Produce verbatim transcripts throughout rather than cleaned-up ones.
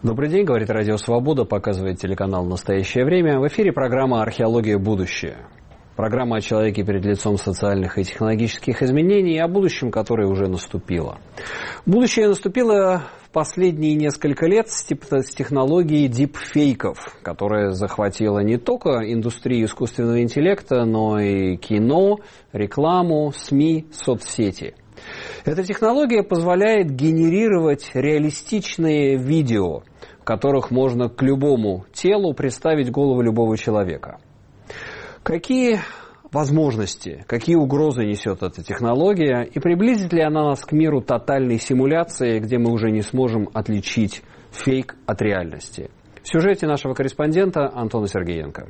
Добрый день, говорит Радио Свобода, показывает телеканал «Настоящее время». В эфире программа «Археология. Будущее». Программа о человеке перед лицом социальных и технологических изменений и о будущем, которое уже наступило. Будущее наступило в последние несколько лет с технологией дипфейков, которая захватила не только индустрию искусственного интеллекта, но и кино, рекламу, СМИ, соцсети. Эта технология позволяет генерировать реалистичные видео, в которых можно к любому телу представить голову любого человека. Какие возможности, какие угрозы несет эта технология и приблизит ли она нас к миру тотальной симуляции, где мы уже не сможем отличить фейк от реальности? В сюжете нашего корреспондента Антона Сергеенко.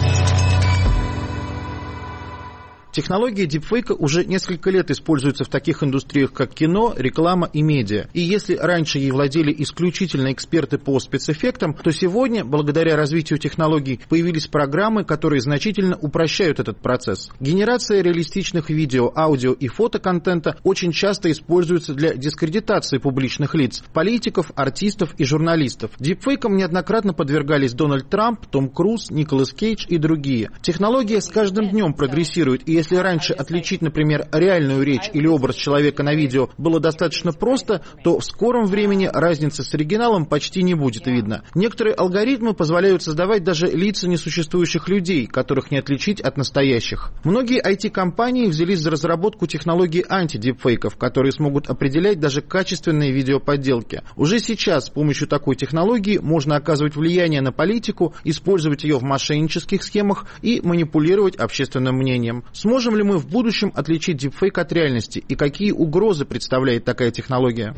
Технология дипфейка уже несколько лет используется в таких индустриях, как кино, реклама и медиа. И если раньше ей владели исключительно эксперты по спецэффектам, то сегодня, благодаря развитию технологий, появились программы, которые значительно упрощают этот процесс. Генерация реалистичных видео, аудио и фотоконтента очень часто используется для дискредитации публичных лиц, политиков, артистов и журналистов. Дипфейкам неоднократно подвергались Дональд Трамп, Том Круз, Николас Кейдж и другие. Технология с каждым днем прогрессирует, и если раньше отличить, например, реальную речь или образ человека на видео было достаточно просто, то в скором времени разницы с оригиналом почти не будет видно. Некоторые алгоритмы позволяют создавать даже лица несуществующих людей, которых не отличить от настоящих. Многие ай ти-компании взялись за разработку технологий антидипфейков, которые смогут определять даже качественные видеоподделки. Уже сейчас с помощью такой технологии можно оказывать влияние на политику, использовать ее в мошеннических схемах и манипулировать общественным мнением. Сможем ли мы в будущем отличить дипфейк от реальности и какие угрозы представляет такая технология?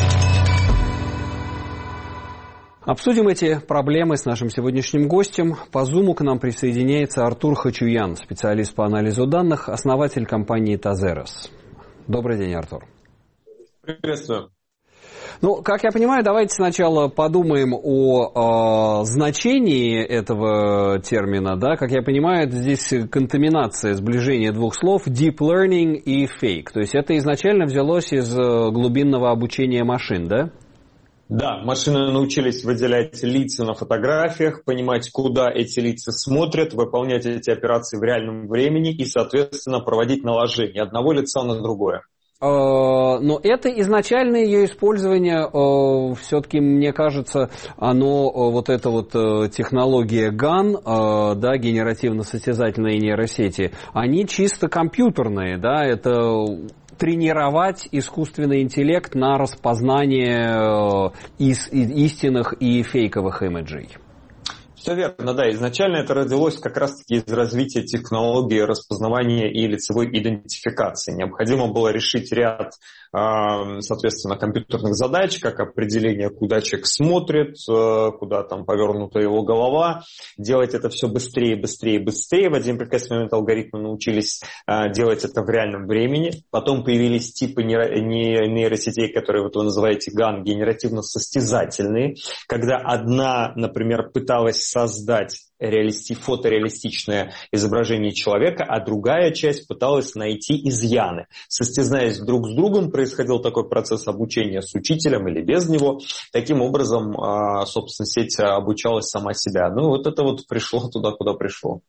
Обсудим эти проблемы с нашим сегодняшним гостем. По Зуму к нам присоединяется Артур Хачуян, специалист по анализу данных, основатель компании Тазерос. Добрый день, Артур. Приветствую. Ну, как я понимаю, давайте сначала подумаем о, о значении этого термина. Да? Как я понимаю, это здесь контаминация, сближение двух слов deep learning и fake. То есть это изначально взялось из глубинного обучения машин, да? Да, машины научились выделять лица на фотографиях, понимать, куда эти лица смотрят, выполнять эти операции в реальном времени и, соответственно, проводить наложение одного лица на другое. Но это изначальное ее использование, все-таки, мне кажется, оно, вот эта вот технология ган, да, генеративно-состязательные нейросети, они чисто компьютерные, да, это тренировать искусственный интеллект на распознание истинных и фейковых имиджей. Все верно, да. Изначально это родилось как раз-таки из развития технологии распознавания и лицевой идентификации. Необходимо было решить ряд, соответственно, компьютерных задач, как определение, куда человек смотрит, куда там повернута его голова. Делать это все быстрее, быстрее, быстрее. В один прекрасный момент алгоритмы научились делать это в реальном времени. Потом появились типы нейросетей, которые вот вы называете ган, генеративно-состязательные, когда одна, например, пыталась создать реалисти, фотореалистичное изображение человека, а другая часть пыталась найти изъяны. Состязаясь друг с другом, происходил такой процесс обучения с учителем или без него. Таким образом, собственно, сеть обучалась сама себя. Ну, вот это вот пришло туда, куда пришло.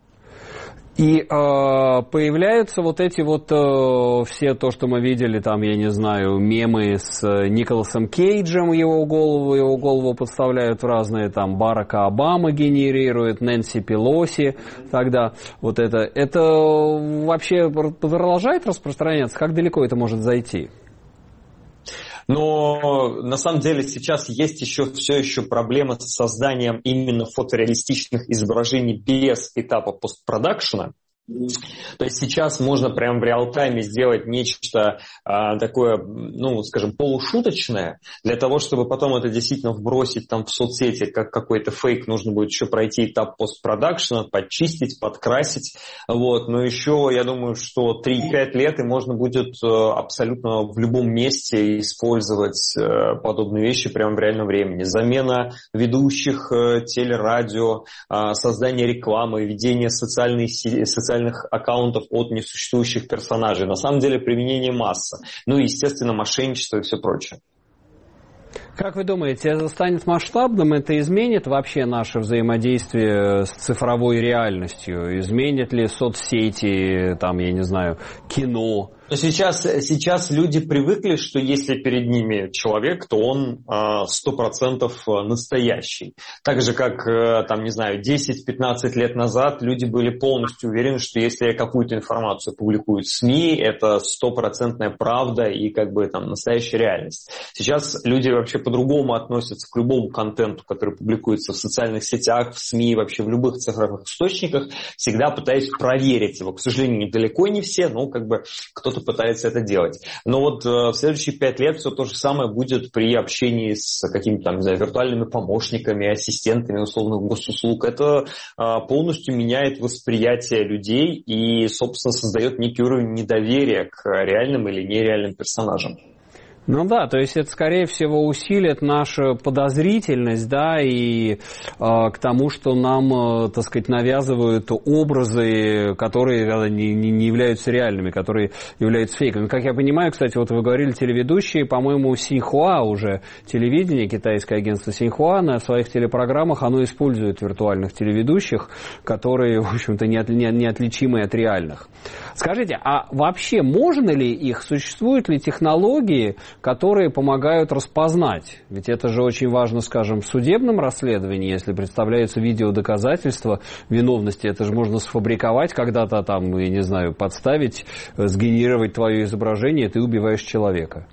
И э, появляются вот эти вот э, все то, что мы видели, там, я не знаю, мемы с Николасом Кейджем, его голову, его голову подставляют в разные, там, Барака Обама генерирует, Нэнси Пелоси, тогда вот это, это вообще продолжает распространяться? Как далеко это может зайти? Но на самом деле сейчас есть еще все еще проблема с созданием именно фотореалистичных изображений без этапа постпродакшена. То есть сейчас можно прямо в реал-тайме сделать нечто а, такое, ну, скажем, полушуточное, для того, чтобы потом это действительно вбросить там в соцсети, как какой-то фейк, нужно будет еще пройти этап постпродакшена, подчистить, подкрасить. Вот. Но еще, я думаю, что три-пять лет и можно будет абсолютно в любом месте использовать подобные вещи прямо в реальном времени. Замена ведущих телерадио, создание рекламы, ведение социальной сети, социальных аккаунтов от несуществующих персонажей. На самом деле применение масса. Ну и, естественно, мошенничество и все прочее. Как вы думаете, это станет масштабным, это изменит вообще наше взаимодействие с цифровой реальностью? Изменит ли соцсети, там, я не знаю, кино? Но сейчас, сейчас люди привыкли, что если перед ними человек, то он сто процентов настоящий. Так же, как, там, не знаю, десять-пятнадцать лет назад люди были полностью уверены, что если я какую-то информацию публикую в СМИ, это стопроцентная правда и как бы там настоящая реальность. Сейчас люди вообще по-другому относятся к любому контенту, который публикуется в социальных сетях, в СМИ, вообще в любых цифровых источниках, всегда пытаясь проверить его. К сожалению, далеко не все, но как бы кто-то пытается это делать. Но вот э, в следующие пять лет все то же самое будет при общении с какими-то там, не знаю, виртуальными помощниками, ассистентами условных госуслуг. Это э, полностью меняет восприятие людей и, собственно, создает некий уровень недоверия к реальным или нереальным персонажам. Ну да, то есть это, скорее всего, усилит нашу подозрительность, да, и э, к тому, что нам, э, так сказать, навязывают образы, которые не, не являются реальными, которые являются фейками. Как я понимаю, кстати, вот вы говорили, телеведущие, по-моему, Синьхуа уже, телевидение, китайское агентство Синьхуа, на своих телепрограммах оно использует виртуальных телеведущих, которые, в общем-то, неотличимы от реальных. Скажите, а вообще можно ли их, существуют ли технологии, которые помогают распознать? Ведь это же очень важно, скажем, в судебном расследовании, если представляются видеодоказательства виновности, это же можно сфабриковать когда-то там, я не знаю, подставить, сгенерировать твое изображение, и ты убиваешь человека.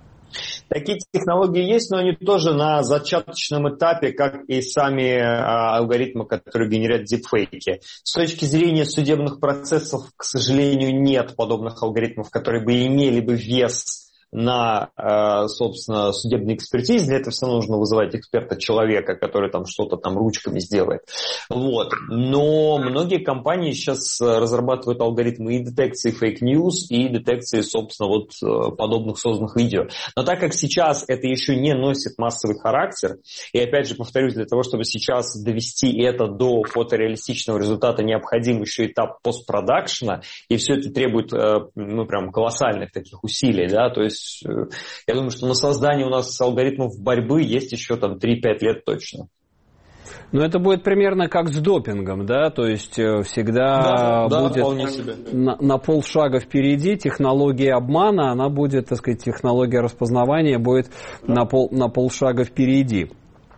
Такие технологии есть, но они тоже на зачаточном этапе, как и сами а, алгоритмы, которые генерят дипфейки. С точки зрения судебных процессов, к сожалению, нет подобных алгоритмов, которые бы имели бы вес на, собственно, судебной экспертизе. Для этого все равно нужно вызывать эксперта-человека, который там что-то там ручками сделает. Вот. Но многие компании сейчас разрабатывают алгоритмы и детекции фейк-ньюс, и детекции, собственно, вот подобных созданных видео. Но так как сейчас это еще не носит массовый характер, и опять же повторюсь, для того, чтобы сейчас довести это до фотореалистичного результата, необходим еще этап постпродакшена, и все это требует, ну, прям колоссальных таких усилий, да, то есть я думаю, что на создание у нас алгоритмов борьбы есть еще там три-пять лет точно. Ну, это будет примерно как с допингом, да, то есть всегда да, будет да, на, на полшага впереди технология обмана, она будет, так сказать, технология распознавания будет да. на, пол, на полшага впереди.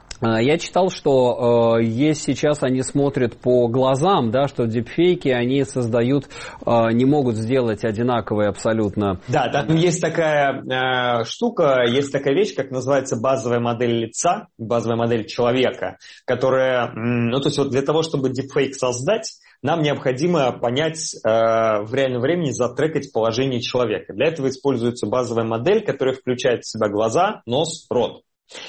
Я читал, что э, есть сейчас они смотрят по глазам, да, что дипфейки они создают, э, не могут сделать одинаковые абсолютно. Да, там есть такая э, штука, есть такая вещь, как называется базовая модель лица, базовая модель человека, которая, ну, то есть вот для того, чтобы дипфейк создать, нам необходимо понять э, в реальном времени, затрекать положение человека. Для этого используется базовая модель, которая включает в себя глаза, нос, рот.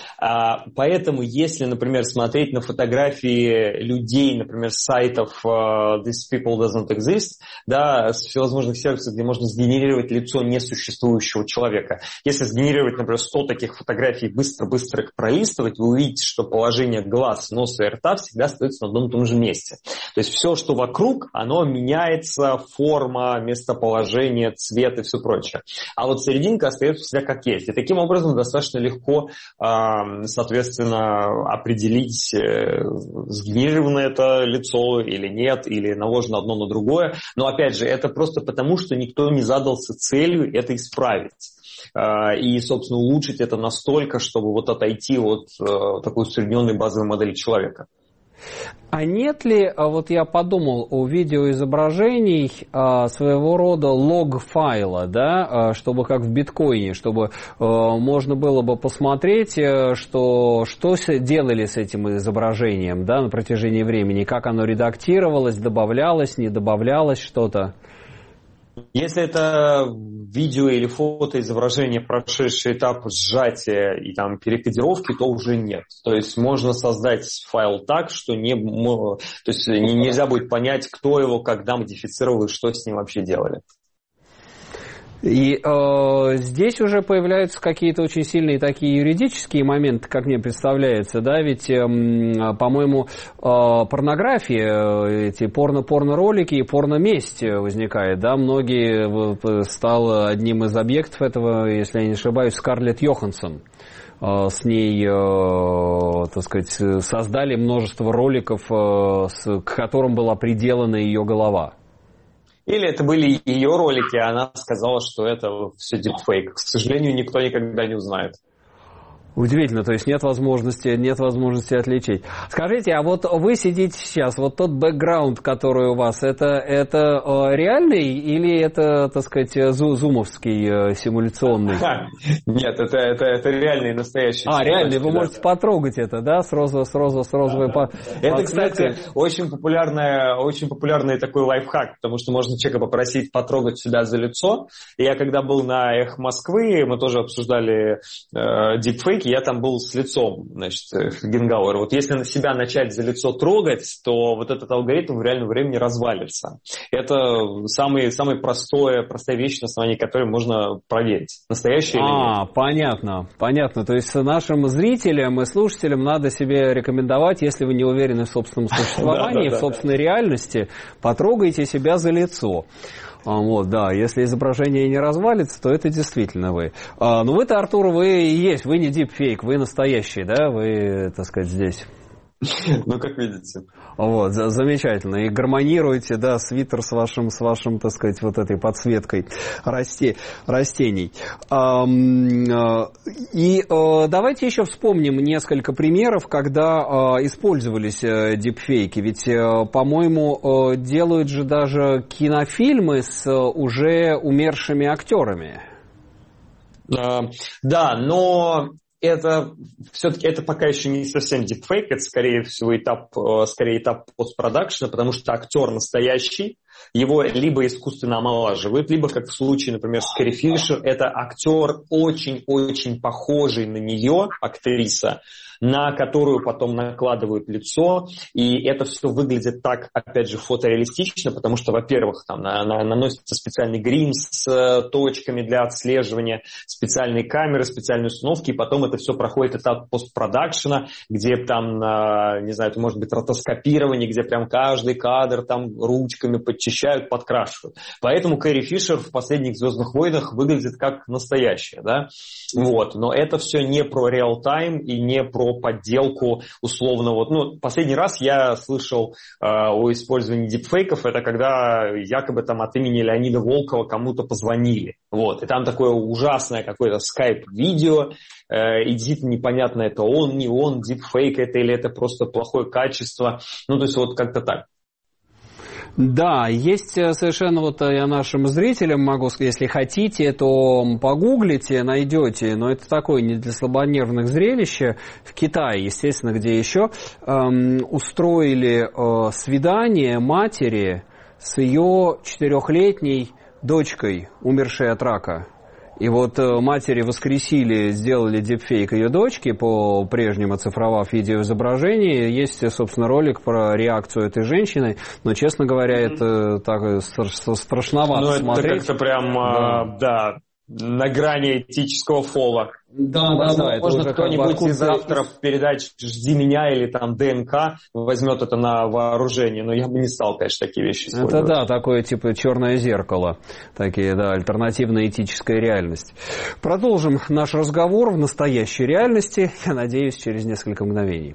Поэтому, если, например, смотреть на фотографии людей, например, с сайтов uh, This People Doesn't Exist, да, с всевозможных сервисов, где можно сгенерировать лицо несуществующего человека. Если сгенерировать, например, сто таких фотографий, быстро-быстро их пролистывать, вы увидите, что положение глаз, носа и рта всегда остается на одном и том же месте. То есть все, что вокруг, оно меняется, форма, местоположение, цвет и все прочее. А вот серединка остается всегда как есть. И таким образом достаточно легко соответственно, определить, сгенерировано это лицо или нет, или наложено одно на другое. Но, опять же, это просто потому, что никто не задался целью это исправить. И, собственно, улучшить это настолько, чтобы вот отойти от такой усредненной базовой модели человека. А нет ли, вот я подумал, у видеоизображений своего рода лог-файла, да, чтобы как в биткоине, чтобы можно было бы посмотреть, что, что делали с этим изображением, да, на протяжении времени, как оно редактировалось, добавлялось, не добавлялось что-то? Если это видео или фотоизображение, прошедший этап сжатия и там перекодировки, то уже нет. То есть можно создать файл так, что не, то есть нельзя будет понять, кто его, когда модифицировал и что с ним вообще делали. И э, здесь уже появляются какие-то очень сильные такие юридические моменты, как мне представляется, да, ведь, э, по-моему, э, порнография, эти порно-порно-ролики и порно-месть возникает, да, многие, стал одним из объектов этого, если я не ошибаюсь, Скарлетт Йоханссон. с ней, так сказать, создали множество роликов, к которым была приделана ее голова. Или это были ее ролики, а она сказала, что это все дипфейк. К сожалению, никто никогда не узнает. Удивительно, то есть нет возможности, нет возможности отличить. Скажите, а вот вы сидите сейчас, вот тот бэкграунд, который у вас, это, это реальный или это, так сказать, зумовский, симуляционный? Нет, это, это, это реальный, настоящий. А, реальный, вы да. можете потрогать это, да, с розовой, с розовой, с розовой да, по, да. Это, кстати, очень, популярная, очень популярный такой лайфхак, потому что можно человека попросить потрогать себя за лицо. И я когда был на Эхо Москвы, мы тоже обсуждали э, дипфейки, я там был с лицом, значит, Генгауэр. Вот если на себя начать за лицо трогать, то вот этот алгоритм в реальном времени развалится. Это самый, самый простой, простая вещь, на основании которой можно проверить, настоящий или нет. А, понятно, понятно. То есть нашим зрителям и слушателям надо себе рекомендовать, если вы не уверены в собственном существовании, в собственной реальности, потрогайте себя за лицо. Вот, да, если изображение не развалится, то это действительно вы. А, ну вы-то, Артур, вы и есть, вы не дипфейк, вы настоящий, да, вы, так сказать, здесь. Ну, как видите. Вот, замечательно. И гармонируете, да, свитер с вашим, с вашим, так сказать, вот этой подсветкой расте, растений. И давайте еще вспомним несколько примеров, когда использовались дипфейки. Ведь, по-моему, делают же даже кинофильмы с уже умершими актерами. Да, но... Это все-таки это пока еще не совсем дипфейк, это скорее всего этап, скорее этап постпродакшена, потому что актер настоящий, его либо искусственно омолаживают, либо, как в случае, например, с Кэрри Фишер, это актер очень-очень похожий на нее, актриса, на которую потом накладывают лицо, и это все выглядит так, опять же, фотореалистично, потому что, во-первых, там на, на, наносится специальный грим с э, точками для отслеживания, специальные камеры, специальные установки, и потом это все проходит этап постпродакшена, где там, э, не знаю, это может быть ротоскопирование, где прям каждый кадр там ручками подчищают, подкрашивают. Поэтому Кэрри Фишер в последних «Звездных войнах» выглядит как настоящая, да, вот, но это все не про реал-тайм и не про подделку условно. Вот, ну, последний раз я слышал э, о использовании дипфейков, это когда якобы там от имени Леонида Волкова кому-то позвонили. Вот, и там такое ужасное какое-то скайп-видео, э, и действительно непонятно, это он, не он, дипфейк это или это просто плохое качество. Ну, то есть вот как-то так. Да, есть совершенно, вот я нашим зрителям могу сказать, если хотите, то погуглите, найдете, но это такое не для слабонервных зрелище. В Китае, естественно, где еще, эм, устроили э, свидание матери с ее четырехлетней дочкой, умершей от рака. И вот матери воскресили, сделали дипфейк ее дочки, по-прежнему оцифровав видеоизображение. Есть, собственно, ролик про реакцию этой женщины, но, честно говоря, это так страшновато ну, смотреть. Ну, это как-то прям, да, да на грани этического фола. Да, да, да. Возможно, кто-нибудь как бы из авторов передач «Жди меня» или там «ДНК» возьмет это на вооружение, но я бы не стал, конечно, такие вещи использовать. Это да, такое типа черное зеркало, такие, да, альтернативная этическая реальность. Продолжим наш разговор в настоящей реальности, я надеюсь, через несколько мгновений.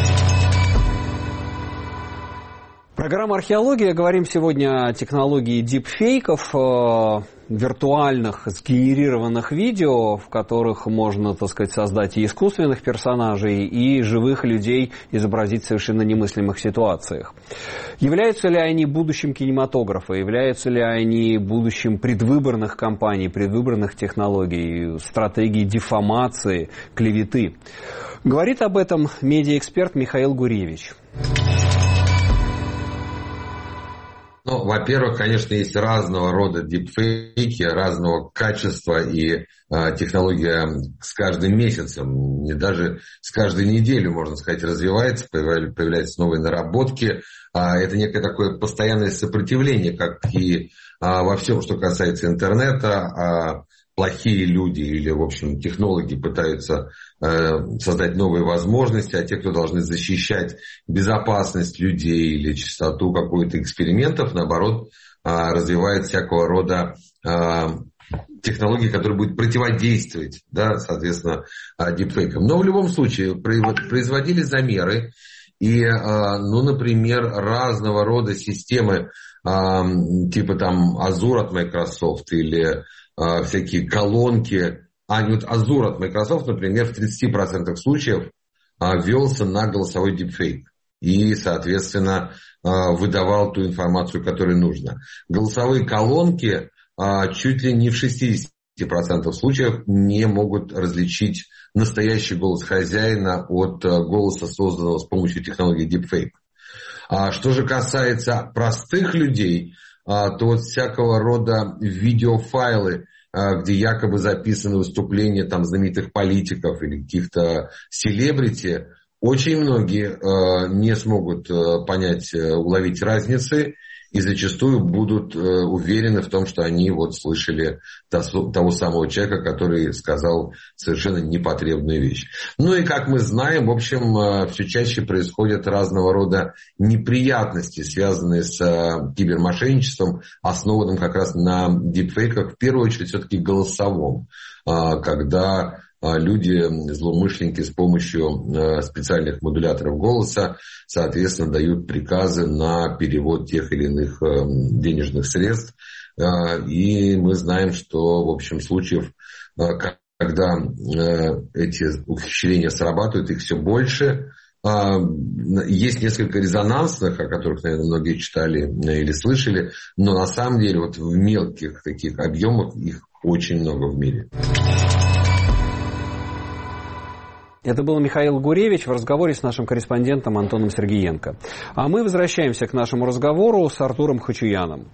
Программа «Археология». Говорим сегодня о технологии дипфейков, э, виртуальных, сгенерированных видео, в которых можно, так сказать, создать и искусственных персонажей, и живых людей изобразить в совершенно немыслимых ситуациях. Являются ли они будущим кинематографа? Являются ли они будущим предвыборных кампаний, предвыборных технологий, стратегий дефамации, клеветы? Говорит об этом медиаэксперт Михаил Гуревич. Ну, во-первых, конечно, есть разного рода дипфейки, разного качества, и э, технология с каждым месяцем, не даже с каждой неделей, можно сказать, развивается, появляются новые наработки. А это некое такое постоянное сопротивление, как и а, во всем, что касается интернета. А, плохие люди или, в общем, технологи пытаются э, создать новые возможности, а те, кто должны защищать безопасность людей или чистоту какой-то экспериментов, наоборот, э, развивают всякого рода э, технологии, которые будут противодействовать, да, соответственно, дипфейкам. Но в любом случае производили замеры, и, ну, например, разного рода системы, типа там Azure от Microsoft или всякие колонки, а вот Azure от Microsoft, например, в тридцати процентах случаев велся на голосовой дипфейк и, соответственно, выдавал ту информацию, которую нужно. Голосовые колонки чуть ли не в шестидесяти процентах случаев не могут различить настоящий голос хозяина от голоса, созданного с помощью технологии deepfake. А что же касается простых людей, то вот всякого рода видеофайлы, где якобы записаны выступления там знаменитых политиков или каких-то селебрити, очень многие не смогут понять, уловить разницы, и зачастую будут э, уверены в том, что они вот слышали того, того самого человека, который сказал совершенно непотребную вещь. Ну и, как мы знаем, в общем, э, все чаще происходят разного рода неприятности, связанные с э, кибермошенничеством, основанным как раз на дипфейках, в первую очередь все-таки голосовом, э, когда люди, злоумышленники с помощью специальных модуляторов голоса, соответственно, дают приказы на перевод тех или иных денежных средств. И мы знаем, что, в общем, случаев, когда эти ухищрения срабатывают, их все больше. Есть несколько резонансных, о которых, наверное, многие читали или слышали, но на самом деле вот в мелких таких объемах их очень много в мире. Это был Михаил Гуревич в разговоре с нашим корреспондентом Антоном Сергеенко. А мы возвращаемся к нашему разговору с Артуром Хачуяном.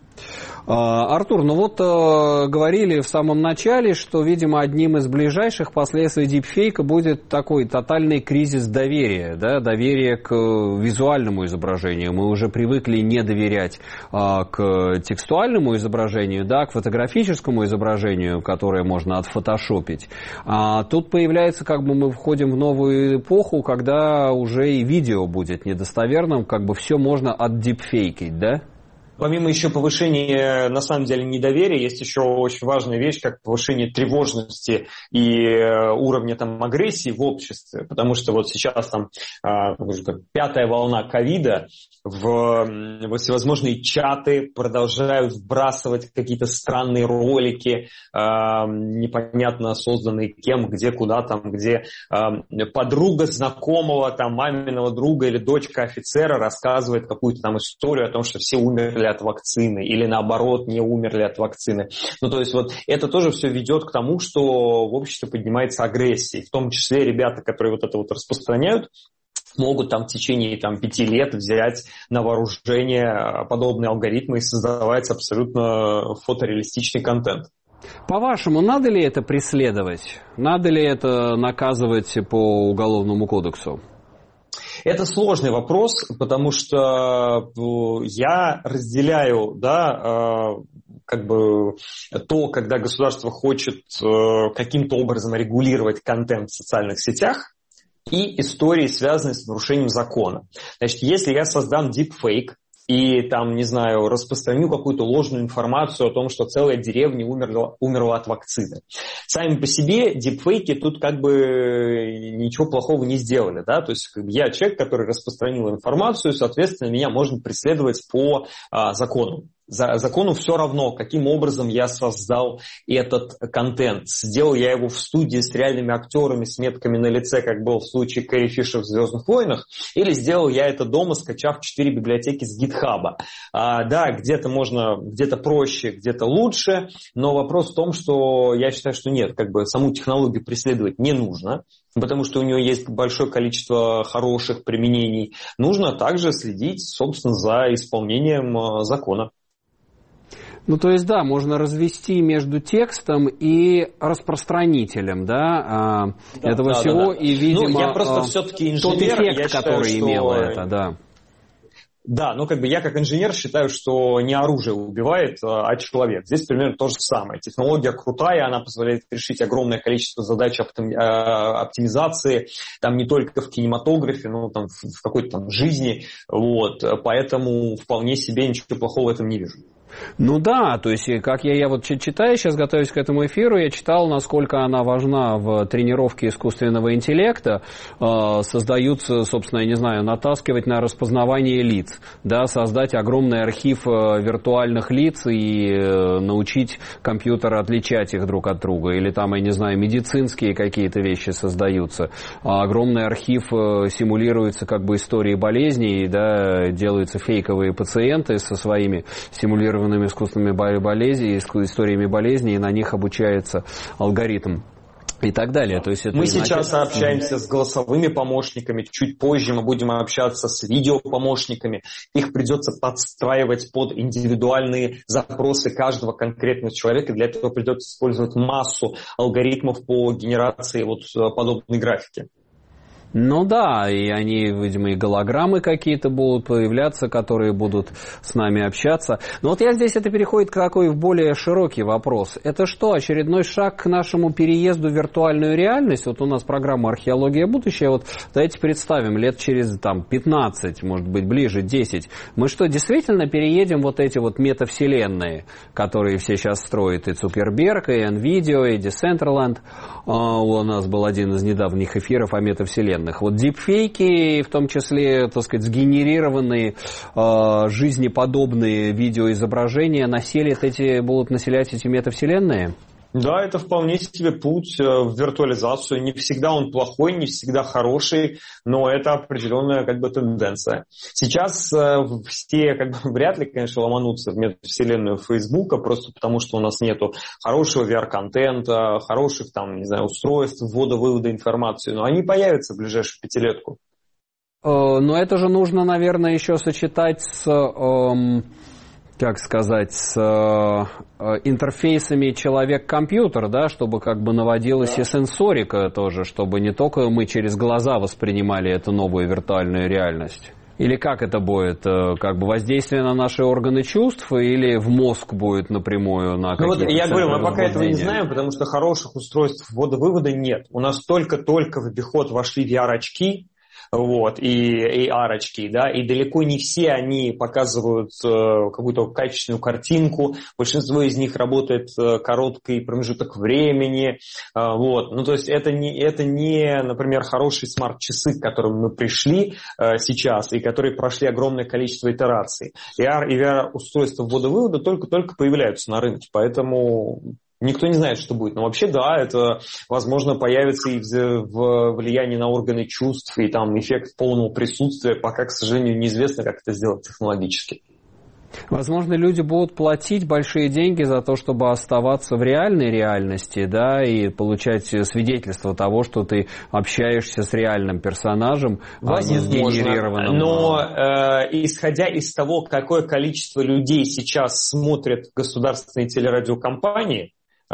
Артур, ну вот говорили в самом начале, что, видимо, одним из ближайших последствий дипфейка будет такой тотальный кризис доверия, да, доверия к визуальному изображению. Мы уже привыкли не доверять к текстуальному изображению, да, к фотографическому изображению, которое можно отфотошопить. А тут появляется, как бы мы входим в новую эпоху, когда уже и видео будет недостоверным, как бы все можно отдипфейкить, да? Помимо еще повышения, на самом деле, недоверия, есть еще очень важная вещь, как повышение тревожности и уровня там агрессии в обществе, потому что вот сейчас там пятая волна ковида, в всевозможные чаты продолжают вбрасывать какие-то странные ролики, непонятно созданные кем, где, куда там, где подруга знакомого, там, маминого друга или дочка офицера рассказывает какую-то там историю о том, что все умерли от вакцины или наоборот не умерли от вакцины. Ну то есть вот это тоже все ведет к тому, что в обществе поднимается агрессия, в том числе ребята, которые вот это вот распространяют, могут там в течение там, пяти лет взять на вооружение подобные алгоритмы и создавать абсолютно фотореалистичный контент. По-вашему, надо ли это преследовать? Надо ли это наказывать по Уголовному кодексу? Это сложный вопрос, потому что я разделяю, да, как бы то, когда государство хочет каким-то образом регулировать контент в социальных сетях, и истории, связанные с нарушением закона. Значит, если я создам дипфейк и там, не знаю, распространю какую-то ложную информацию о том, что целая деревня умерла, умерла от вакцины. Сами по себе дипфейки тут как бы ничего плохого не сделали, да, то есть как бы, я человек, который распространил информацию, соответственно, меня можно преследовать по а, закону. За закону все равно, каким образом я создал этот контент. Сделал я его в студии с реальными актерами, с метками на лице, как был в случае Кэрри Фишер в «Звездных войнах», или сделал я это дома, скачав четыре библиотеки с гитхаба. А, да, где-то можно, где-то проще, где-то лучше, но вопрос в том, что я считаю, что нет, как бы саму технологию преследовать не нужно, потому что у нее есть большое количество хороших применений. Нужно также следить, собственно, за исполнением закона. Ну, то есть, да, можно развести между текстом и распространителем, да, да этого да, всего, да, да. И, видимо, ну, я просто все-таки инженер, тот эффект, я который считаю, имело что... это, да. Да, но как бы я как инженер считаю, что не оружие убивает, а человек. Здесь примерно то же самое. Технология крутая, она позволяет решить огромное количество задач оптимизации, там не только в кинематографе, но там в какой-то там жизни. Вот. Поэтому вполне себе ничего плохого в этом не вижу. Ну да, то есть, как я, я вот читаю, сейчас готовясь к этому эфиру, я читал, насколько она важна в тренировке искусственного интеллекта. Э, создаются, собственно, я не знаю, натаскивать на распознавание лиц, да, создать огромный архив виртуальных лиц и э, научить компьютер отличать их друг от друга. Или там, я не знаю, медицинские какие-то вещи создаются. Огромный архив э, симулируется как бы истории болезней, да, делаются фейковые пациенты со своими симулированными искусственными болезнями, историями болезней, и на них обучается алгоритм. И так далее. То есть это мы значит... сейчас общаемся с голосовыми помощниками, чуть позже мы будем общаться с видеопомощниками. Их придется подстраивать под индивидуальные запросы каждого конкретного человека. Для этого придется использовать массу алгоритмов по генерации вот подобной графики. Ну да, и они, видимо, и голограммы какие-то будут появляться, которые будут с нами общаться. Но вот я здесь, это переходит к такой в более широкий вопрос. Это что, очередной шаг к нашему переезду в виртуальную реальность? Вот у нас программа «Археология. Будущее». Вот давайте представим, лет через там, пятнадцать, может быть, ближе, десять. Мы что, действительно переедем вот эти вот метавселенные, которые все сейчас строят, и Цукерберг, и NVIDIA, и Decentraland. У нас был один из недавних эфиров о метавселенных. Вот дипфейки, в том числе, так сказать, сгенерированные э, жизнеподобные видеоизображения, населят эти, будут населять эти метавселенные? Да, это вполне себе путь в виртуализацию. Не всегда он плохой, не всегда хороший, но это определенная как бы тенденция. Сейчас все как бы вряд ли, конечно, ломанутся в метавселенную Фейсбука, просто потому что у нас нету хорошего ви ар-контента, хороших там, не знаю, устройств ввода-вывода информации, но они появятся в ближайшую пятилетку. Но это же нужно, наверное, еще сочетать с... Эм... как сказать, с э, интерфейсами человек-компьютер, да, чтобы как бы наводилась и сенсорика тоже, чтобы не только мы через глаза воспринимали эту новую виртуальную реальность. Или как это будет? Как бы воздействие на наши органы чувств или в мозг будет напрямую на какие-то... Ну вот я говорю, мы пока этого не знаем, потому что хороших устройств ввода-вывода нет. У нас только-только в обиход вошли ви ар-очки, вот, и эй ар-очки, да, и далеко не все они показывают э, какую-то качественную картинку, большинство из них работает э, короткий промежуток времени, э, вот, ну, то есть это не, это не, например, хорошие смарт-часы, к которым мы пришли э, сейчас, и которые прошли огромное количество итераций. эй ар и ви ар-устройства ввода-вывода только-только появляются на рынке, поэтому... Никто не знает, что будет. Но вообще, да, это, возможно, появится и в влиянии на органы чувств, и там эффект полного присутствия. Пока, к сожалению, неизвестно, как это сделать технологически. Возможно, люди будут платить большие деньги за то, чтобы оставаться в реальной реальности, да, и получать свидетельство того, что ты общаешься с реальным персонажем, возможно, а не сгенерированным. Но э, исходя из того, какое количество людей сейчас смотрят государственные телерадиокомпании,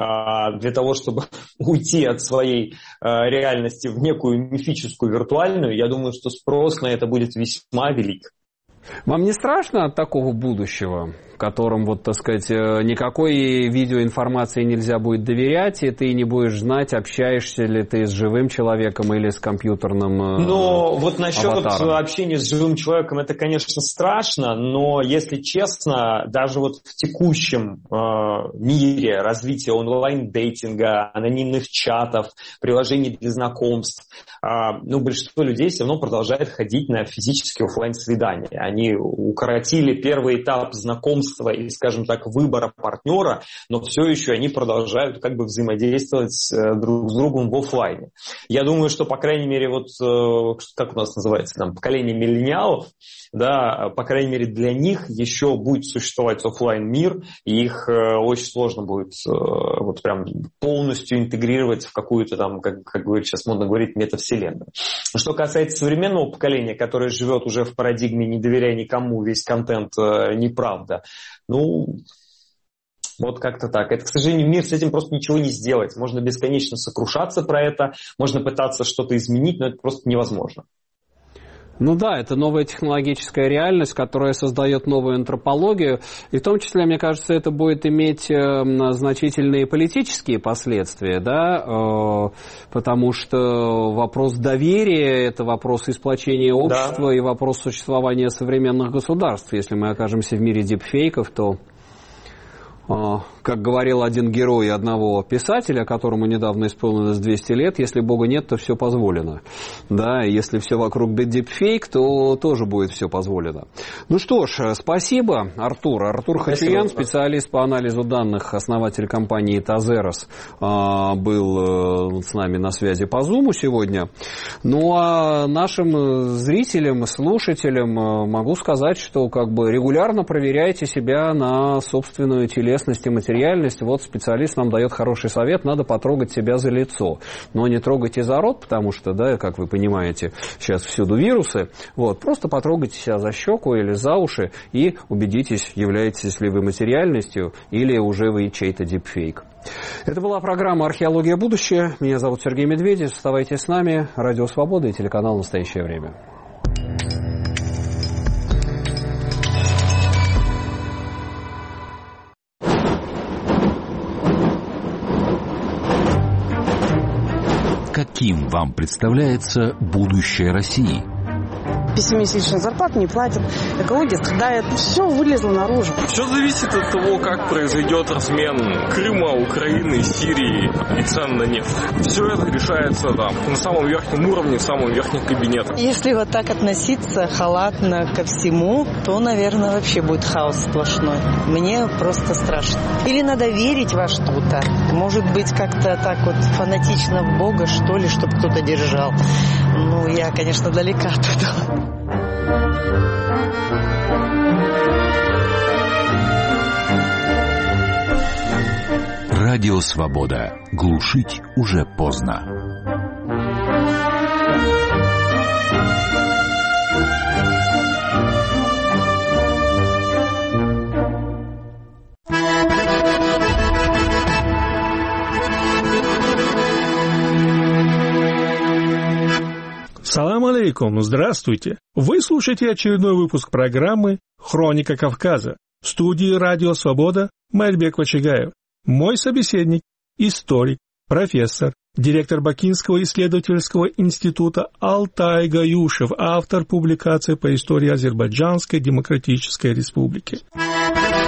для того, чтобы уйти от своей реальности в некую мифическую, виртуальную, я думаю, что спрос на это будет весьма велик. Вам не страшно от такого будущего, в котором, вот, так сказать, никакой видеоинформации нельзя будет доверять, и ты не будешь знать, общаешься ли ты с живым человеком или с компьютерным аватаром? Ну, вот насчет вот общения с живым человеком, это, конечно, страшно, но, если честно, даже вот в текущем э, мире развития онлайн-дейтинга, анонимных чатов, приложений для знакомств, э, ну, большинство людей все равно продолжает ходить на физические офлайн-свидания. Они укоротили первый этап знакомства и, скажем так, выбора партнера, но все еще они продолжают как бы взаимодействовать друг с другом в офлайне. Я думаю, что, по крайней мере, вот как у нас называется, там, поколение миллениалов, да, по крайней мере, для них еще будет существовать офлайн мир, и их очень сложно будет вот прям полностью интегрировать в какую-то там, как, как говорит, сейчас модно говорить, метавселенную. Что касается современного поколения, которое живет уже в парадигме «не доверяй никому, весь контент э, неправда», ну, вот как-то так. Это, к сожалению, мир с этим просто ничего не сделать. Можно бесконечно сокрушаться про это, можно пытаться что-то изменить, но это просто невозможно. Ну да, это новая технологическая реальность, которая создает новую антропологию, и в том числе, мне кажется, это будет иметь э, значительные политические последствия, да, э, потому что вопрос доверия – это вопрос и сплочения общества, да, и вопрос существования современных государств. Если мы окажемся в мире дипфейков, то... Как говорил один герой одного писателя, которому недавно исполнилось двести лет, если Бога нет, то все позволено. Да, и если все вокруг дипфейк, то тоже будет все позволено. Ну что ж, спасибо, Артур. Артур Хачуян, специалист по анализу данных, основатель компании Тазерос, был с нами на связи по Zoom сегодня. Ну а нашим зрителям, слушателям могу сказать, что как бы регулярно проверяйте себя на собственную телесность и материальность. Вот специалист нам дает хороший совет, надо потрогать себя за лицо. Но не трогайте за рот, потому что, да, как вы понимаете, сейчас всюду вирусы. Вот, просто потрогайте себя за щеку или за уши и убедитесь, являетесь ли вы материальностью или уже вы чей-то дипфейк. Это была программа «Археология. Будущее». Меня зовут Сергей Медведев. Оставайтесь с нами. Радио Свобода и телеканал «Настоящее время». Каким вам представляется будущее России? Пятимесячную зарплату не платят, экология страдает, все вылезло наружу. Все зависит от того, как произойдет размен Крыма, Украины, Сирии и цен на нефть. Все это решается там, на самом верхнем уровне, в самом верхнем кабинете. Если вот так относиться халатно ко всему, то, наверное, вообще будет хаос сплошной. Мне просто страшно. Или надо верить во что-то. Может быть, как-то так вот фанатично в Бога, что ли, чтобы кто-то держал. Ну, я, конечно, далека от этого. Радио Свобода. Глушить уже поздно. Салам алейкум, здравствуйте. Вы слушаете очередной выпуск программы «Хроника Кавказа». В студии «Радио Свобода» Мальбек Вачигаев. Мой собеседник – историк, профессор, директор Бакинского исследовательского института Алтай Гаюшев, автор публикаций по истории Азербайджанской Демократической Республики.